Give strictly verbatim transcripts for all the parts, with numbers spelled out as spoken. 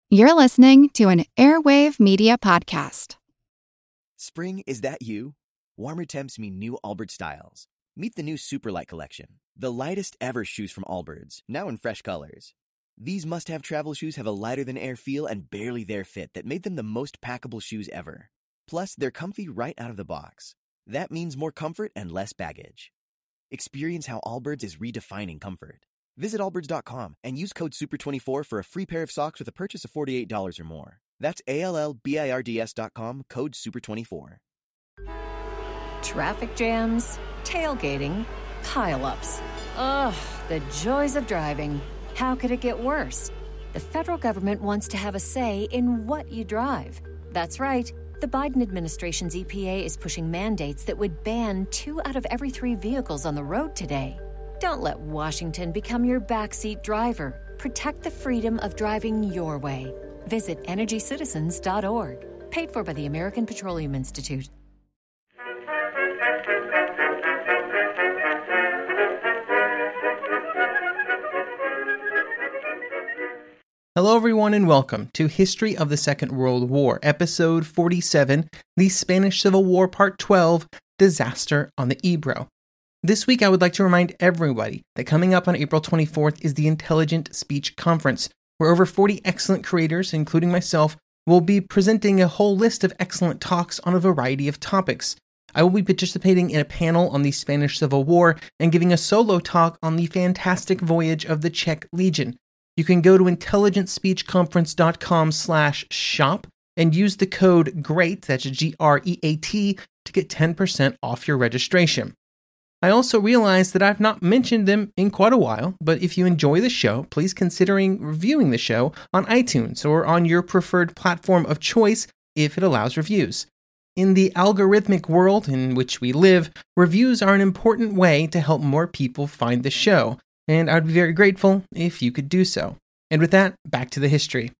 You're listening to an Airwave Media Podcast. Spring, is that you? Warmer temps mean new Allbirds styles. Meet the new Superlight collection, the lightest ever shoes from Allbirds, now in fresh colors. These must-have travel shoes have a lighter-than-air feel and barely-there fit that made them the most packable shoes ever. Plus, they're comfy right out of the box. That means more comfort and less baggage. Experience how Allbirds is redefining comfort. Visit allbirds dot com and use code super twenty-four for a free pair of socks with a purchase of forty-eight dollars or more. That's A L L B I R D S dot com, code super twenty-four. Traffic jams, tailgating, pile-ups. Ugh, the joys of driving. How could it get worse? The federal government wants to have a say in what you drive. That's right. The Biden administration's E P A is pushing mandates that would ban two out of every three vehicles on the road today. Don't let Washington become your backseat driver. Protect the freedom of driving your way. Visit energy citizens dot org. Paid for by the American Petroleum Institute. Hello everyone and welcome to History of the Second World War, Episode forty-seven, The Spanish Civil War Part twelve, Disaster on the Ebro. This week I would like to remind everybody that coming up on April twenty-fourth is the Intelligent Speech Conference, where over forty excellent creators, including myself, will be presenting a whole list of excellent talks on a variety of topics. I will be participating in a panel on the Spanish Civil War and giving a solo talk on the fantastic voyage of the Czech Legion. You can go to intelligent speech conference dot com slash shop and use the code GREAT, that's G R E A T, to get ten percent off your registration. I also realized that I've not mentioned them in quite a while, but if you enjoy the show, please considering reviewing the show on iTunes or on your preferred platform of choice if it allows reviews. In the algorithmic world in which we live, reviews are an important way to help more people find the show, and I'd be very grateful if you could do so. And with that, back to the history.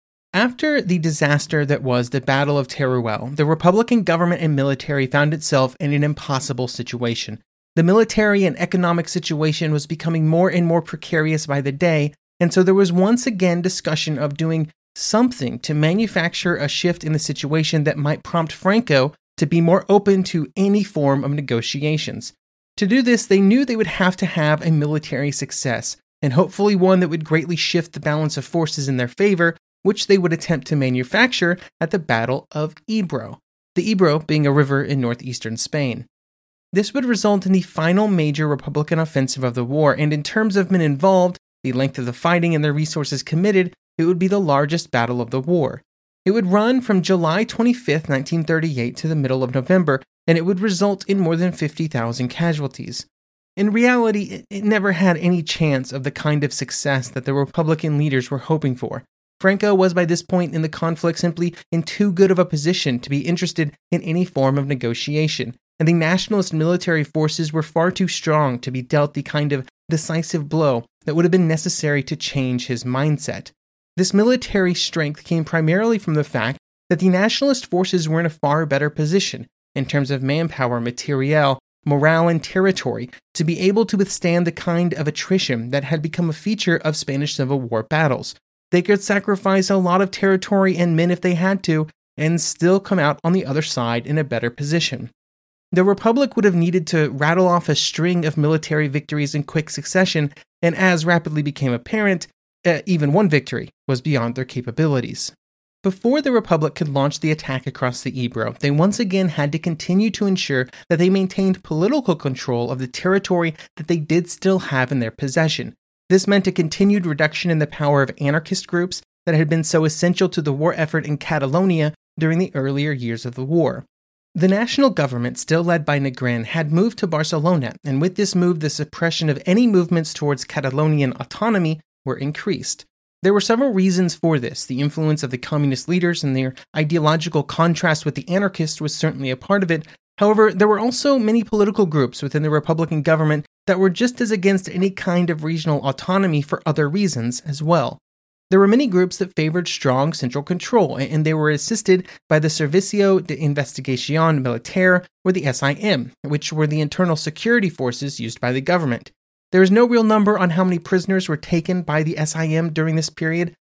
After the disaster that was the Battle of Teruel, the Republican government and military found itself in an impossible situation. The military and economic situation was becoming more and more precarious by the day, and so there was once again discussion of doing something to manufacture a shift in the situation that might prompt Franco to be more open to any form of negotiations. To do this, they knew they would have to have a military success, and hopefully one that would greatly shift the balance of forces in their favor, which they would attempt to manufacture at the Battle of Ebro, the Ebro being a river in northeastern Spain. This would result in the final major Republican offensive of the war, and in terms of men involved, the length of the fighting and the resources committed, it would be the largest battle of the war. It would run from July twenty-fifth, nineteen thirty-eight to the middle of November, and it would result in more than fifty thousand casualties. In reality, it, it never had any chance of the kind of success that the Republican leaders were hoping for. Franco was by this point in the conflict simply in too good of a position to be interested in any form of negotiation, and the nationalist military forces were far too strong to be dealt the kind of decisive blow that would have been necessary to change his mindset. This military strength came primarily from the fact that the nationalist forces were in a far better position, in terms of manpower, materiel, morale, and territory, to be able to withstand the kind of attrition that had become a feature of Spanish Civil War battles. They could sacrifice a lot of territory and men if they had to, and still come out on the other side in a better position. The Republic would have needed to rattle off a string of military victories in quick succession, and as rapidly became apparent, uh, even one victory was beyond their capabilities. Before the Republic could launch the attack across the Ebro, they once again had to continue to ensure that they maintained political control of the territory that they did still have in their possession. This meant a continued reduction in the power of anarchist groups that had been so essential to the war effort in Catalonia during the earlier years of the war. The national government, still led by Negrin, had moved to Barcelona, and with this move, the suppression of any movements towards Catalonian autonomy were increased. There were several reasons for this. The influence of the communist leaders and their ideological contrast with the anarchists was certainly a part of it. However, there were also many political groups within the Republican government that were just as against any kind of regional autonomy for other reasons as well. There were many groups that favored strong central control, and they were assisted by the Servicio de Investigación Militar, or the S I M, which were the internal security forces used by the government. There is no real number on how many prisoners were taken by the S I M during this period,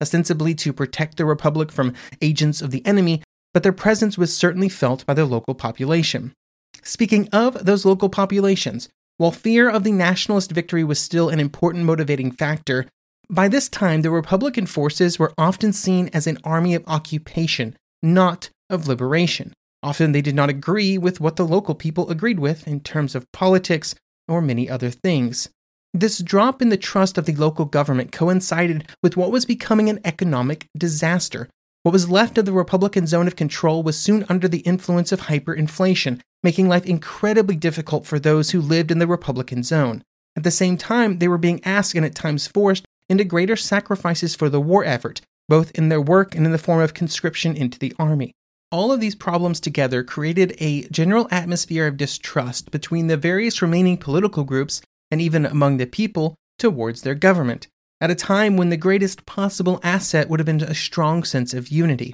ostensibly to protect the Republic from agents of the enemy, but their presence was certainly felt by the local population. Speaking of those local populations, while fear of the nationalist victory was still an important motivating factor, by this time the Republican forces were often seen as an army of occupation, not of liberation. Often they did not agree with what the local people agreed with in terms of politics or many other things. This drop in the trust of the local government coincided with what was becoming an economic disaster. What was left of the Republican zone of control was soon under the influence of hyperinflation, making life incredibly difficult for those who lived in the Republican zone. At the same time, they were being asked and at times forced into greater sacrifices for the war effort, both in their work and in the form of conscription into the army. All of these problems together created a general atmosphere of distrust between the various remaining political groups and even among the people towards their government, at a time when the greatest possible asset would have been a strong sense of unity.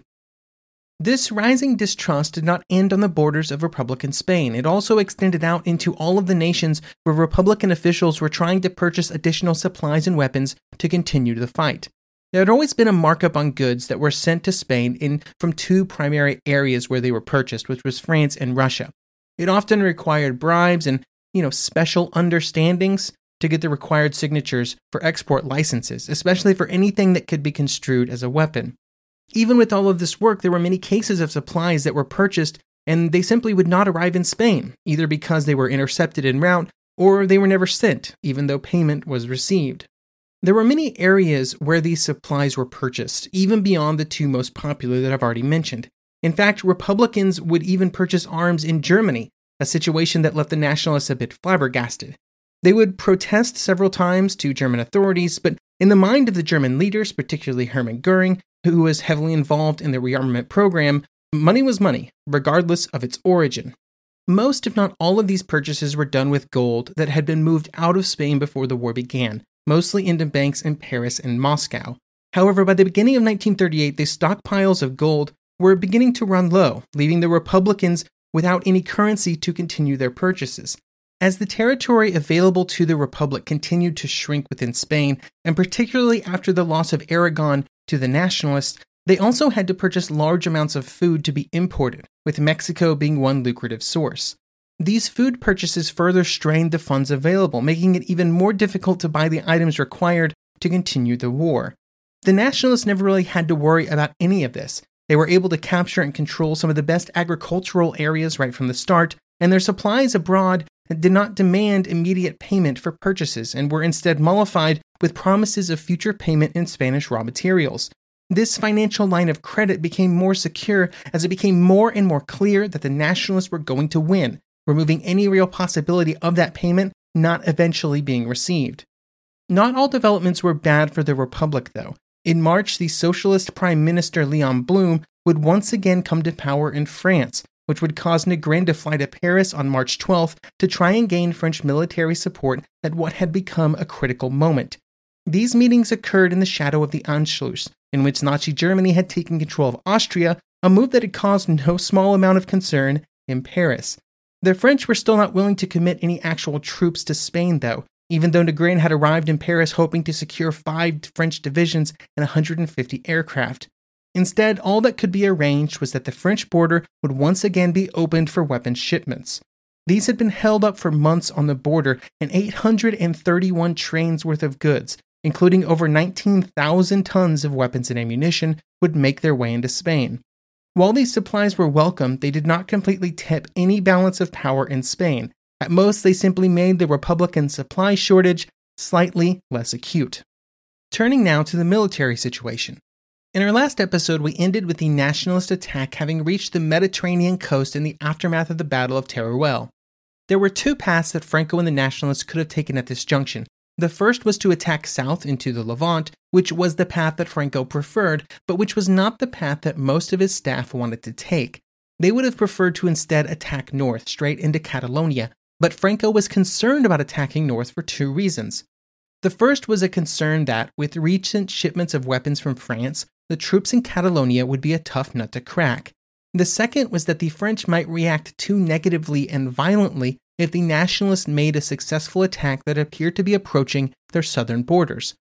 This rising distrust did not end on the borders of Republican Spain. It also extended out into all of the nations where Republican officials were trying to purchase additional supplies and weapons to continue the fight. There had always been a markup on goods that were sent to Spain in from two primary areas where they were purchased, which was France and Russia. It often required bribes and, you know, special understandings to get the required signatures for export licenses, especially for anything that could be construed as a weapon. Even with all of this work, there were many cases of supplies that were purchased and they simply would not arrive in Spain, either because they were intercepted en route or they were never sent, even though payment was received. There were many areas where these supplies were purchased, even beyond the two most popular that I've already mentioned. In fact, Republicans would even purchase arms in Germany, a situation that left the nationalists a bit flabbergasted. They would protest several times to German authorities, but in the mind of the German leaders, particularly Hermann Göring, who was heavily involved in the rearmament program, money was money, regardless of its origin. Most, if not all, of these purchases were done with gold that had been moved out of Spain before the war began, mostly into banks in Paris and Moscow. However, by the beginning of nineteen thirty-eight, the stockpiles of gold were beginning to run low, leaving the Republicans without any currency to continue their purchases. As the territory available to the Republic continued to shrink within Spain, and particularly after the loss of Aragon to the nationalists, they also had to purchase large amounts of food to be imported, with Mexico being one lucrative source. These food purchases further strained the funds available, making it even more difficult to buy the items required to continue the war. The nationalists never really had to worry about any of this. They were able to capture and control some of the best agricultural areas right from the start, and their supplies abroad did not demand immediate payment for purchases and were instead mollified with promises of future payment in Spanish raw materials. This financial line of credit became more secure as it became more and more clear that the nationalists were going to win, removing any real possibility of that payment not eventually being received. Not all developments were bad for the Republic, though. In March, the socialist Prime Minister Léon Blum would once again come to power in France, which would cause Negrin to fly to Paris on March twelfth to try and gain French military support at what had become a critical moment. These meetings occurred in the shadow of the Anschluss, in which Nazi Germany had taken control of Austria, a move that had caused no small amount of concern in Paris. The French were still not willing to commit any actual troops to Spain, though, even though Negrin had arrived in Paris hoping to secure five French divisions and one hundred fifty aircraft. Instead, all that could be arranged was that the French border would once again be opened for weapons shipments. These had been held up for months on the border, and eight hundred thirty-one trains worth of goods, including over nineteen thousand tons of weapons and ammunition, would make their way into Spain. While these supplies were welcome, they did not completely tip any balance of power in Spain. At most, they simply made the Republican supply shortage slightly less acute. Turning now to the military situation. In our last episode, we ended with the nationalist attack having reached the Mediterranean coast in the aftermath of the Battle of Teruel. There were two paths that Franco and the nationalists could have taken at this junction. The first was to attack south into the Levant, which was the path that Franco preferred, but which was not the path that most of his staff wanted to take. They would have preferred to instead attack north, straight into Catalonia, but Franco was concerned about attacking north for two reasons. The first was a concern that, with recent shipments of weapons from France, the troops in Catalonia would be a tough nut to crack. The second was that the French might react too negatively and violently if the nationalists made a successful attack that appeared to be approaching their southern borders.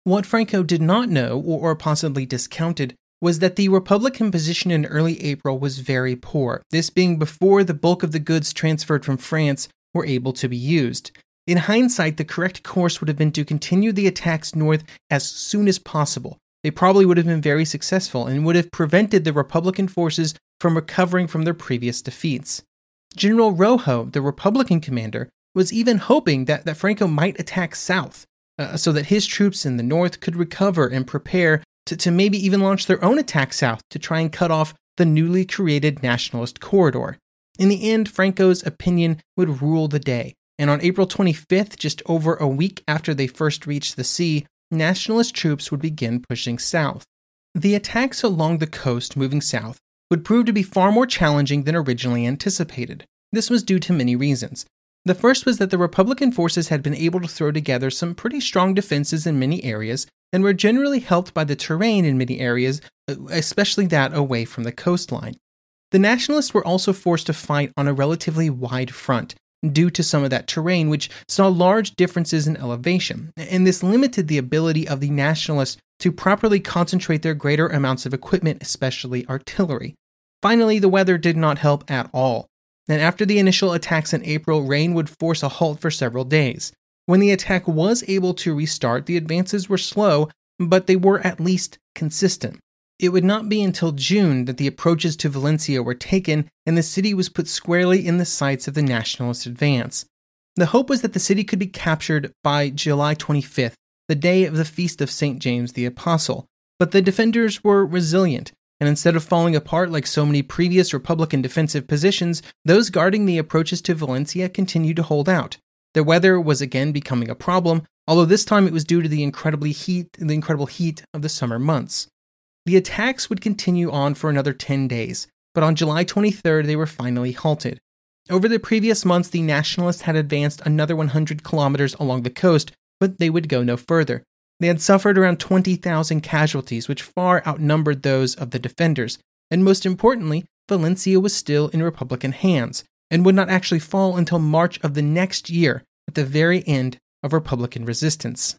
What Franco did not know, or possibly discounted, was that the Republican position in early April was very poor, this being before the bulk of the goods transferred from France were able to be used. In hindsight, the correct course would have been to continue the attacks north as soon as possible. They probably would have been very successful and would have prevented the Republican forces from recovering from their previous defeats. General Rojo, the Republican commander, was even hoping that, that Franco might attack south, uh, so that his troops in the north could recover and prepare to, to maybe even launch their own attack south to try and cut off the newly created nationalist corridor. In the end, Franco's opinion would rule the day, and on April twenty-fifth, just over a week after they first reached the sea, nationalist troops would begin pushing south. The attacks along the coast moving south would prove to be far more challenging than originally anticipated. This was due to many reasons. The first was that the Republican forces had been able to throw together some pretty strong defenses in many areas and were generally helped by the terrain in many areas, especially that away from the coastline. The Nationalists were also forced to fight on a relatively wide front due to some of that terrain, which saw large differences in elevation, and this limited the ability of the Nationalists to properly concentrate their greater amounts of equipment, especially artillery. Finally, the weather did not help at all. And after the initial attacks in April, rain would force a halt for several days. When the attack was able to restart, the advances were slow, but they were at least consistent. It would not be until June that the approaches to Valencia were taken and the city was put squarely in the sights of the nationalist advance. The hope was that the city could be captured by July twenty-fifth, the day of the feast of Saint James the Apostle, but the defenders were resilient, and instead of falling apart like so many previous Republican defensive positions, those guarding the approaches to Valencia continued to hold out. The weather was again becoming a problem, although this time it was due to the incredibly heat, the incredible heat of the summer months. The attacks would continue on for another ten days, but on July twenty-third they were finally halted. Over the previous months, the Nationalists had advanced another one hundred kilometers along the coast, but they would go no further. They had suffered around twenty thousand casualties, which far outnumbered those of the defenders, and most importantly, Valencia was still in Republican hands, and would not actually fall until March of the next year, at the very end of Republican resistance.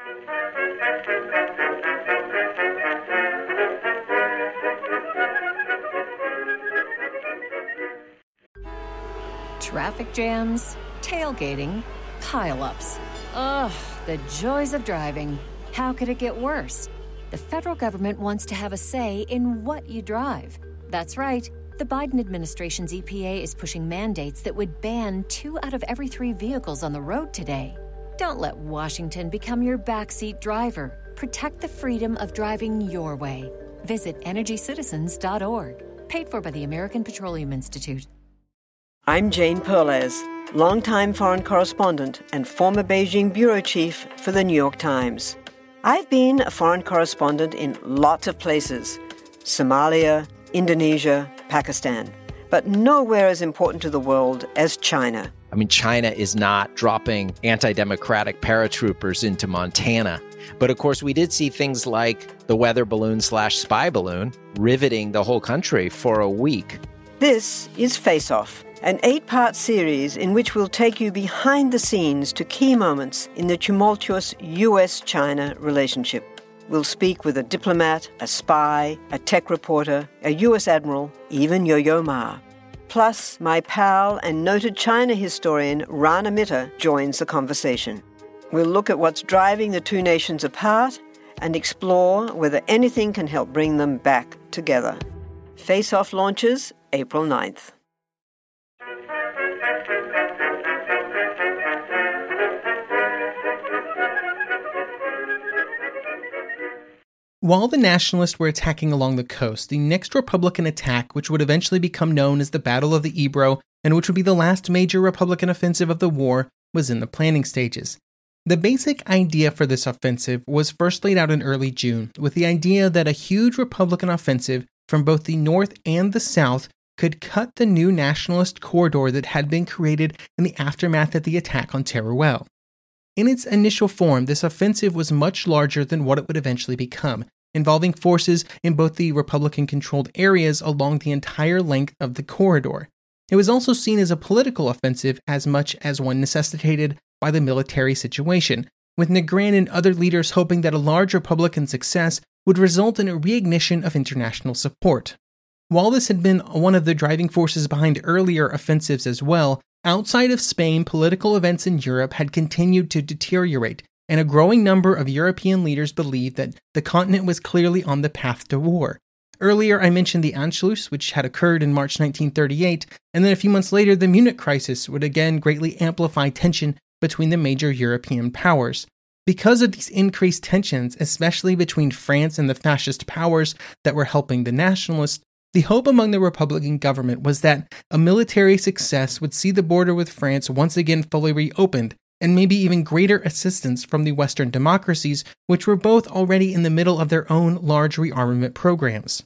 Traffic jams, tailgating, pile-ups. Ugh, the joys of driving. How could it get worse? The federal government wants to have a say in what you drive. That's right. The Biden administration's E P A is pushing mandates that would ban two out of every three vehicles on the road today. Don't let Washington become your backseat driver. Protect the freedom of driving your way. Visit energy citizens dot org. Paid for by the American Petroleum Institute. I'm Jane Perlez, longtime foreign correspondent and former Beijing bureau chief for the New York Times. I've been a foreign correspondent in lots of places: Somalia, Indonesia, Pakistan, but nowhere as important to the world as China. I mean, China is not dropping anti-democratic paratroopers into Montana. But of course, we did see things like the weather balloon slash spy balloon riveting the whole country for a week. This is Face Off, an eight-part series in which we'll take you behind the scenes to key moments in the tumultuous U S China relationship. We'll speak with a diplomat, a spy, a tech reporter, a U S admiral, even Yo-Yo Ma. Plus, my pal and noted China historian Rana Mitter joins the conversation. We'll look at what's driving the two nations apart and explore whether anything can help bring them back together. Face Off launches April ninth. While the Nationalists were attacking along the coast, the next Republican attack, which would eventually become known as the Battle of the Ebro, and which would be the last major Republican offensive of the war, was in the planning stages. The basic idea for this offensive was first laid out in early June, with the idea that a huge Republican offensive from both the north and the south could cut the new nationalist corridor that had been created in the aftermath of the attack on Teruel. In its initial form, this offensive was much larger than what it would eventually become, involving forces in both the Republican-controlled areas along the entire length of the corridor. It was also seen as a political offensive as much as one necessitated by the military situation, with Negrin and other leaders hoping that a large Republican success would result in a reignition of international support. While this had been one of the driving forces behind earlier offensives as well, outside of Spain, political events in Europe had continued to deteriorate, and a growing number of European leaders believed that the continent was clearly on the path to war. Earlier, I mentioned the Anschluss, which had occurred in March nineteen thirty-eight, and then a few months later, the Munich crisis would again greatly amplify tension between the major European powers. Because of these increased tensions, especially between France and the fascist powers that were helping the nationalists, the hope among the Republican government was that a military success would see the border with France once again fully reopened, and maybe even greater assistance from the Western democracies, which were both already in the middle of their own large rearmament programs.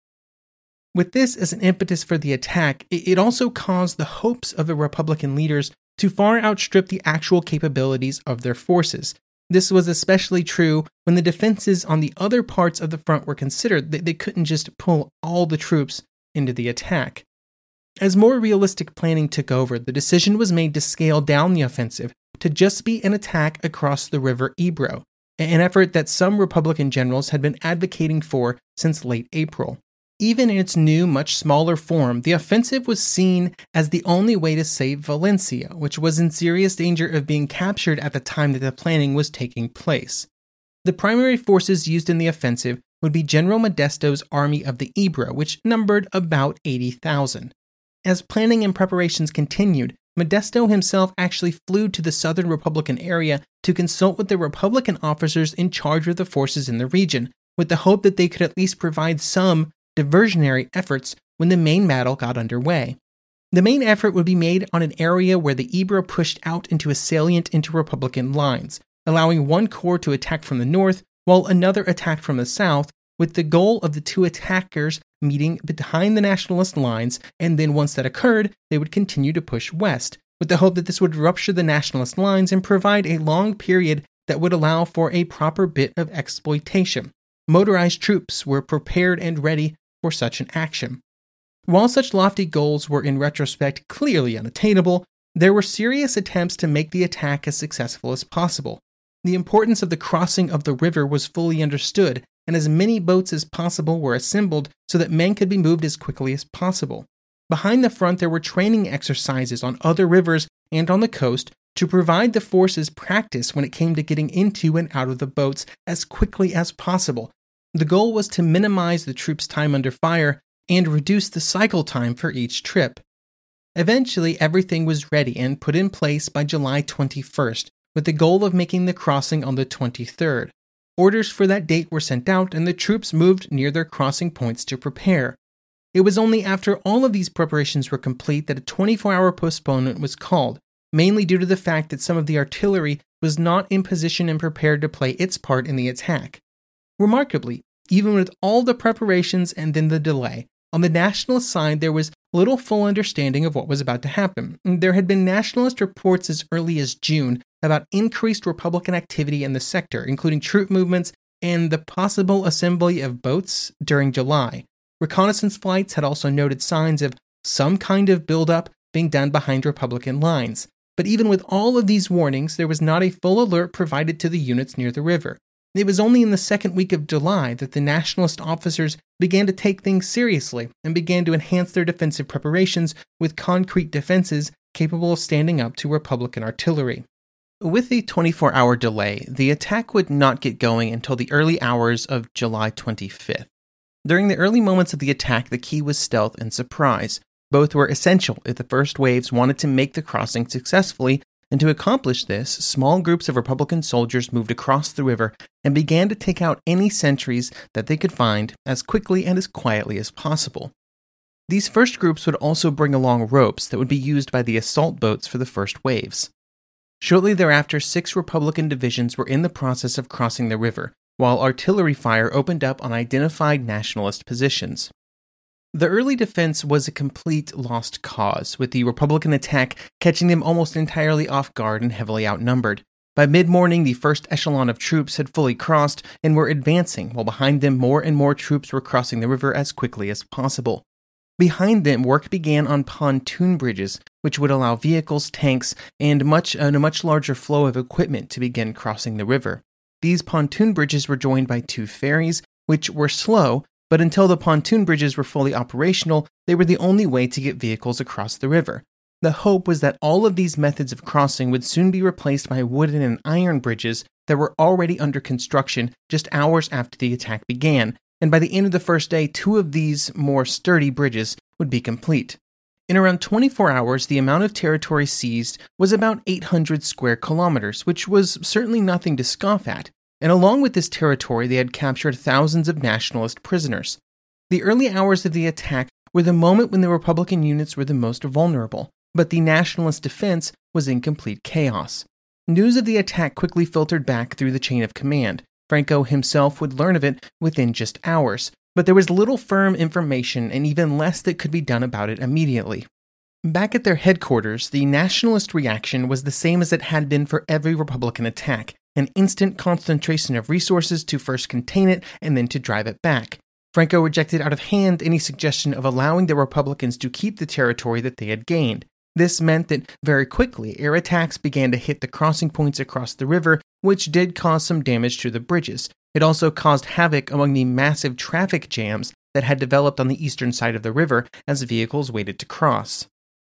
With this as an impetus for the attack, it also caused the hopes of the Republican leaders to far outstrip the actual capabilities of their forces. This was especially true when the defenses on the other parts of the front were considered. They couldn't just pull all the troops into the attack. As more realistic planning took over, the decision was made to scale down the offensive to just be an attack across the river Ebro, an effort that some Republican generals had been advocating for since late April. Even in its new, much smaller form, the offensive was seen as the only way to save Valencia, which was in serious danger of being captured at the time that the planning was taking place. The primary forces used in the offensive would be General Modesto's Army of the Ebro, which numbered about eighty thousand. As planning and preparations continued, Modesto himself actually flew to the southern Republican area to consult with the Republican officers in charge of the forces in the region, with the hope that they could at least provide some diversionary efforts when the main battle got underway. The main effort would be made on an area where the Ebro pushed out into a salient into Republican lines, allowing one corps to attack from the north while another attacked from the south, with the goal of the two attackers meeting behind the nationalist lines, and then once that occurred, they would continue to push west, with the hope that this would rupture the nationalist lines and provide a long period that would allow for a proper bit of exploitation. Motorized troops were prepared and ready for such an action. While such lofty goals were in retrospect clearly unattainable, there were serious attempts to make the attack as successful as possible. The importance of the crossing of the river was fully understood, and as many boats as possible were assembled so that men could be moved as quickly as possible. Behind the front, there were training exercises on other rivers and on the coast to provide the forces practice when it came to getting into and out of the boats as quickly as possible. The goal was to minimize the troops' time under fire and reduce the cycle time for each trip. Eventually, everything was ready and put in place by July twenty-first, with the goal of making the crossing on the twenty-third. Orders for that date were sent out, and the troops moved near their crossing points to prepare. It was only after all of these preparations were complete that a twenty-four hour postponement was called, mainly due to the fact that some of the artillery was not in position and prepared to play its part in the attack. Remarkably, even with all the preparations and then the delay, on the nationalist side there was little full understanding of what was about to happen. There had been nationalist reports as early as June about increased Republican activity in the sector, including troop movements and the possible assembly of boats during July. Reconnaissance flights had also noted signs of some kind of buildup being done behind Republican lines. But even with all of these warnings, there was not a full alert provided to the units near the river. It was only in the second week of July that the nationalist officers began to take things seriously and began to enhance their defensive preparations with concrete defenses capable of standing up to Republican artillery. With the twenty-four hour delay, the attack would not get going until the early hours of July twenty-fifth. During the early moments of the attack, the key was stealth and surprise. Both were essential if the first waves wanted to make the crossing successfully, and to accomplish this, small groups of Republican soldiers moved across the river and began to take out any sentries that they could find as quickly and as quietly as possible. These first groups would also bring along ropes that would be used by the assault boats for the first waves. Shortly thereafter, six Republican divisions were in the process of crossing the river, while artillery fire opened up on identified nationalist positions. The early defense was a complete lost cause, with the Republican attack catching them almost entirely off guard and heavily outnumbered. By mid-morning, the first echelon of troops had fully crossed and were advancing, while behind them more and more troops were crossing the river as quickly as possible. Behind them, work began on pontoon bridges, which would allow vehicles, tanks, and much and a much larger flow of equipment to begin crossing the river. These pontoon bridges were joined by two ferries, which were slow, but until the pontoon bridges were fully operational, they were the only way to get vehicles across the river. The hope was that all of these methods of crossing would soon be replaced by wooden and iron bridges that were already under construction just hours after the attack began, and by the end of the first day, two of these more sturdy bridges would be complete. In around twenty-four hours, the amount of territory seized was about eight hundred square kilometers, which was certainly nothing to scoff at, and along with this territory, they had captured thousands of nationalist prisoners. The early hours of the attack were the moment when the Republican units were the most vulnerable, but the nationalist defense was in complete chaos. News of the attack quickly filtered back through the chain of command. Franco himself would learn of it within just hours, but there was little firm information and even less that could be done about it immediately. Back at their headquarters, the nationalist reaction was the same as it had been for every Republican attack, an instant concentration of resources to first contain it and then to drive it back. Franco rejected out of hand any suggestion of allowing the Republicans to keep the territory that they had gained. This meant that very quickly, air attacks began to hit the crossing points across the river, which did cause some damage to the bridges. It also caused havoc among the massive traffic jams that had developed on the eastern side of the river as vehicles waited to cross.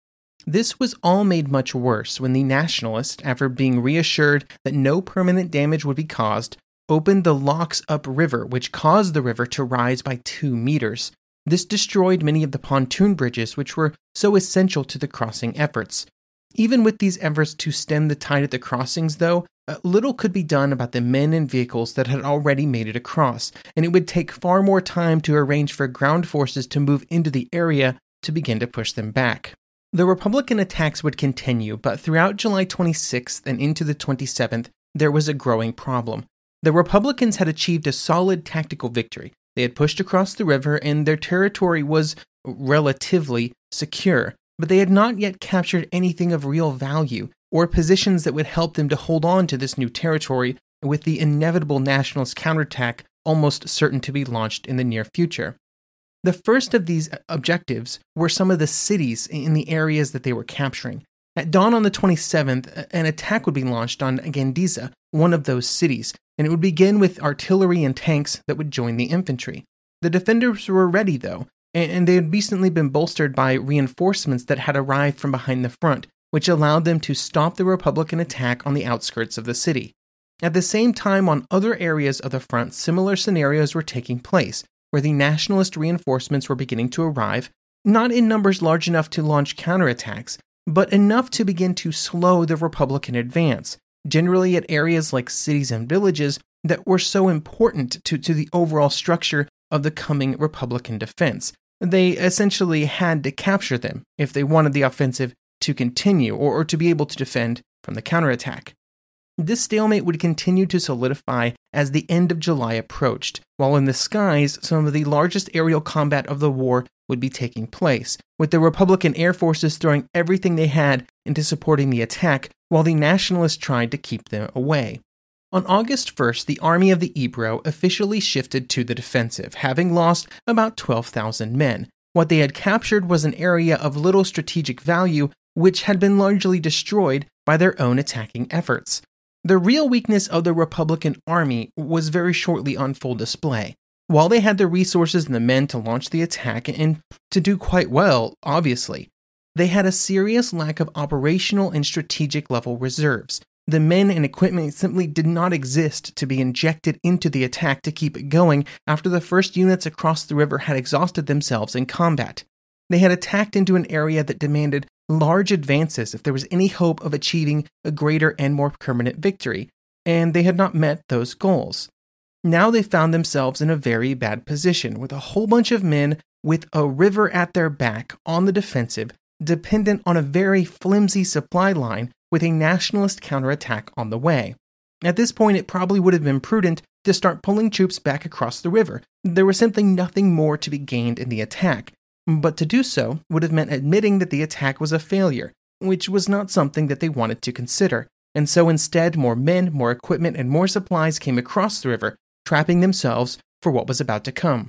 This was all made much worse when the nationalists, after being reassured that no permanent damage would be caused, opened the locks upriver, which caused the river to rise by two meters. This destroyed many of the pontoon bridges, which were so essential to the crossing efforts. Even with these efforts to stem the tide at the crossings, though, little could be done about the men and vehicles that had already made it across, and it would take far more time to arrange for ground forces to move into the area to begin to push them back. The Republican attacks would continue, but throughout July twenty-sixth and into the twenty-seventh, there was a growing problem. The Republicans had achieved a solid tactical victory. They had pushed across the river, and their territory was relatively secure, but they had not yet captured anything of real value or positions that would help them to hold on to this new territory with the inevitable nationalist counterattack almost certain to be launched in the near future. The first of these objectives were some of the cities in the areas that they were capturing. At dawn on the twenty-seventh, an attack would be launched on Gandiza, one of those cities, and it would begin with artillery and tanks that would join the infantry. The defenders were ready, though, and they had recently been bolstered by reinforcements that had arrived from behind the front, which allowed them to stop the Republican attack on the outskirts of the city. At the same time, on other areas of the front, similar scenarios were taking place, where the nationalist reinforcements were beginning to arrive, not in numbers large enough to launch counterattacks, but enough to begin to slow the Republican advance, generally at areas like cities and villages that were so important to, to the overall structure of the coming Republican defense. They essentially had to capture them if they wanted the offensive to continue or, or to be able to defend from the counterattack. This stalemate would continue to solidify as the end of July approached, while in the skies, some of the largest aerial combat of the war would be taking place, with the Republican air forces throwing everything they had into supporting the attack, while the nationalists tried to keep them away. On August first, the Army of the Ebro officially shifted to the defensive, having lost about twelve thousand men. What they had captured was an area of little strategic value, which had been largely destroyed by their own attacking efforts. The real weakness of the Republican Army was very shortly on full display. While they had the resources and the men to launch the attack, and to do quite well, obviously, they had a serious lack of operational and strategic level reserves. The men and equipment simply did not exist to be injected into the attack to keep it going after the first units across the river had exhausted themselves in combat. They had attacked into an area that demanded large advances if there was any hope of achieving a greater and more permanent victory, and they had not met those goals. Now they found themselves in a very bad position, with a whole bunch of men with a river at their back on the defensive, dependent on a very flimsy supply line with a nationalist counterattack on the way. At this point, it probably would have been prudent to start pulling troops back across the river. There was simply nothing more to be gained in the attack, but to do so would have meant admitting that the attack was a failure, which was not something that they wanted to consider, and so instead more men, more equipment, and more supplies came across the river, trapping themselves for what was about to come.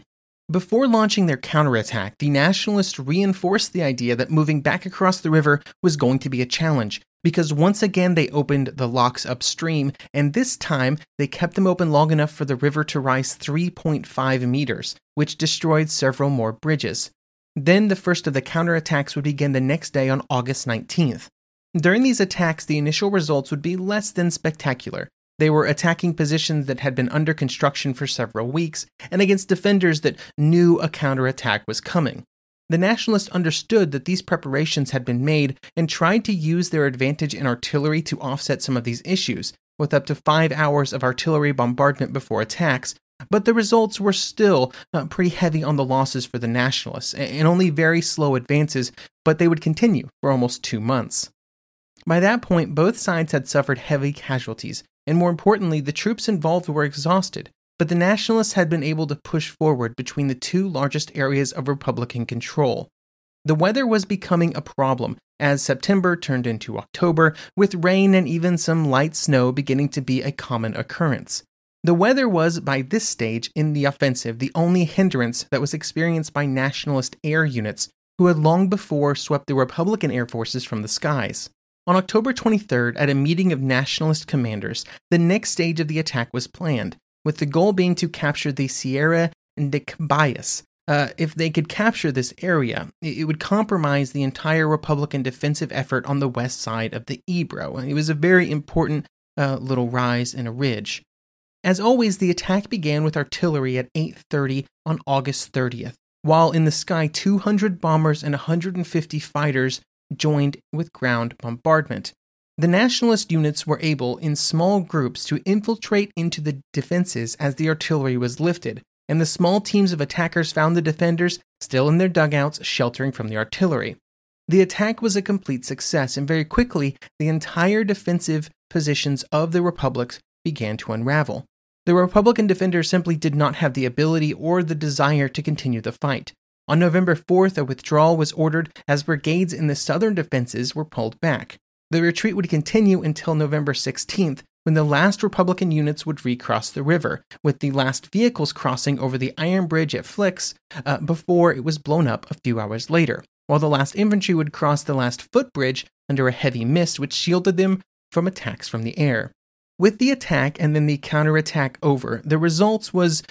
Before launching their counterattack, the Nationalists reinforced the idea that moving back across the river was going to be a challenge, because once again they opened the locks upstream, and this time they kept them open long enough for the river to rise three point five meters, which destroyed several more bridges. Then the first of the counterattacks would begin the next day on August nineteenth. During these attacks, the initial results would be less than spectacular. They were attacking positions that had been under construction for several weeks, and against defenders that knew a counterattack was coming. The Nationalists understood that these preparations had been made and tried to use their advantage in artillery to offset some of these issues, with up to five hours of artillery bombardment before attacks, but the results were still uh, pretty heavy on the losses for the Nationalists, and only very slow advances, but they would continue for almost two months. By that point, both sides had suffered heavy casualties, and more importantly, the troops involved were exhausted, but the Nationalists had been able to push forward between the two largest areas of Republican control. The weather was becoming a problem, as September turned into October, with rain and even some light snow beginning to be a common occurrence. The weather was, by this stage in the offensive, the only hindrance that was experienced by Nationalist air units, who had long before swept the Republican air forces from the skies. On October twenty-third, at a meeting of Nationalist commanders, the next stage of the attack was planned, with the goal being to capture the Sierra de Cabayas. Uh, if they could capture this area, it would compromise the entire Republican defensive effort on the west side of the Ebro. It was a very important uh, little rise in a ridge. As always, the attack began with artillery at eight thirty on August thirtieth, while in the sky two hundred bombers and one hundred fifty fighters joined with ground bombardment. The Nationalist units were able, in small groups, to infiltrate into the defenses as the artillery was lifted, and the small teams of attackers found the defenders still in their dugouts, sheltering from the artillery. The attack was a complete success, and very quickly, the entire defensive positions of the Republics began to unravel. The Republican defenders simply did not have the ability or the desire to continue the fight. On November fourth, a withdrawal was ordered as brigades in the southern defenses were pulled back. The retreat would continue until November sixteenth, when the last Republican units would recross the river, with the last vehicles crossing over the iron bridge at Flix uh, before it was blown up a few hours later, while the last infantry would cross the last footbridge under a heavy mist which shielded them from attacks from the air. With the attack and then the counterattack over, the results was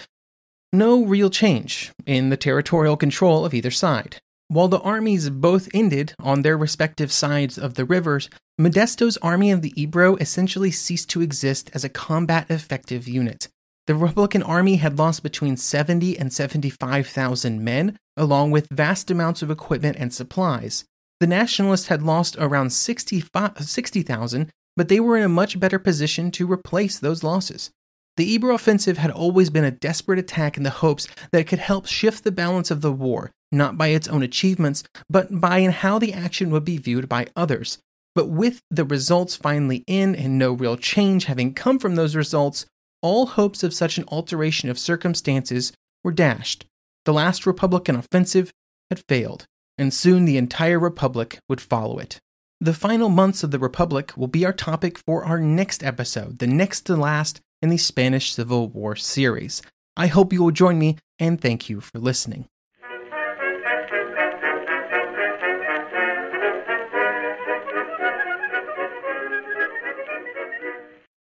no real change in the territorial control of either side. While the armies both ended on their respective sides of the rivers, Modesto's army of the Ebro essentially ceased to exist as a combat-effective unit. The Republican army had lost between seventy and seventy-five thousand men, along with vast amounts of equipment and supplies. The Nationalists had lost around sixty thousand, but they were in a much better position to replace those losses. The Ebro offensive had always been a desperate attack in the hopes that it could help shift the balance of the war, not by its own achievements, but by in how the action would be viewed by others. But with the results finally in and no real change having come from those results, all hopes of such an alteration of circumstances were dashed. The last Republican offensive had failed, and soon the entire Republic would follow it. The final months of the Republic will be our topic for our next episode, the next to last in the Spanish Civil War series. I hope you will join me, and thank you for listening.